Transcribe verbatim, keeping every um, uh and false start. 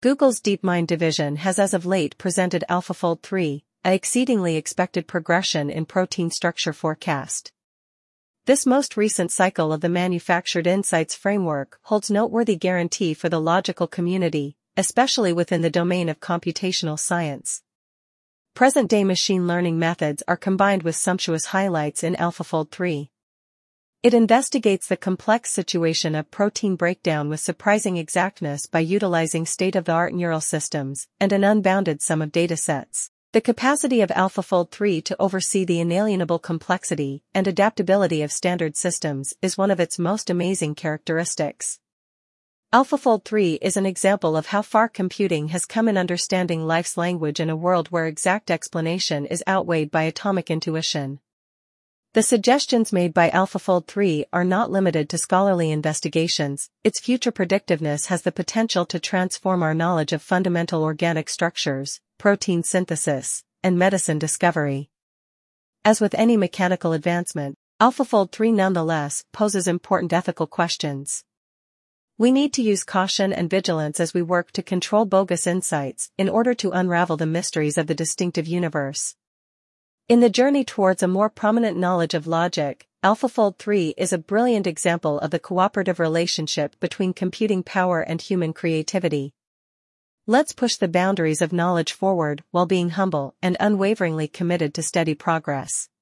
Google's DeepMind division has as of late presented AlphaFold three, a exceedingly expected progression in protein structure forecast. This most recent cycle of the Manufactured Insights framework holds noteworthy guarantee for the logical community, especially within the domain of computational science. Present-day machine learning methods are combined with sumptuous highlights in AlphaFold three. It investigates the complex situation of protein breakdown with surprising exactness by utilizing state-of-the-art neural systems and an unbounded sum of datasets. The capacity of AlphaFold three to oversee the inalienable complexity and adaptability of standard systems is one of its most amazing characteristics. AlphaFold three is an example of how far computing has come in understanding life's language in a world where exact explanation is outweighed by atomic intuition. The suggestions made by AlphaFold three are not limited to scholarly investigations. Its future predictiveness has the potential to transform our knowledge of fundamental organic structures, protein synthesis, and medicine discovery. As with any mechanical advancement, AlphaFold three nonetheless poses important ethical questions. We need to use caution and vigilance as we work to control bogus insights in order to unravel the mysteries of the distinctive universe. In the journey towards a more prominent knowledge of logic, AlphaFold three is a brilliant example of the cooperative relationship between computing power and human creativity. Let's push the boundaries of knowledge forward while being humble and unwaveringly committed to steady progress.